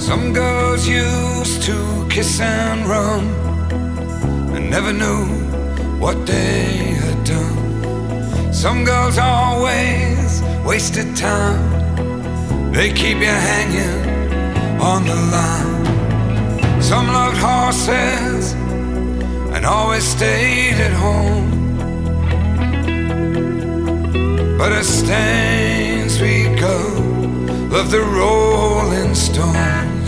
Some girls used to kiss and run and never knew what they had done. Some girls always wasted time. They keep you hanging on the line. Some loved horses and always stayed at home. But as Staines we go, love the Rolling Stones.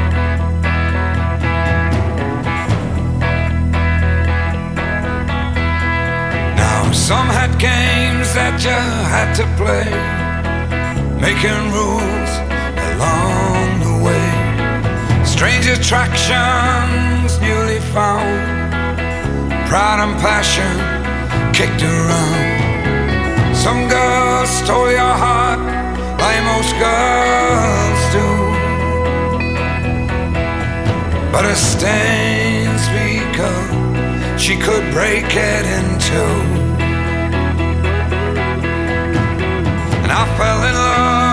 Now some had games that you had to play, making rules along the way. Strange attractions newly found, pride and passion kicked around. Some girls stole your heart like most girls do, but as Staines we go, she could break it in two. And I fell in love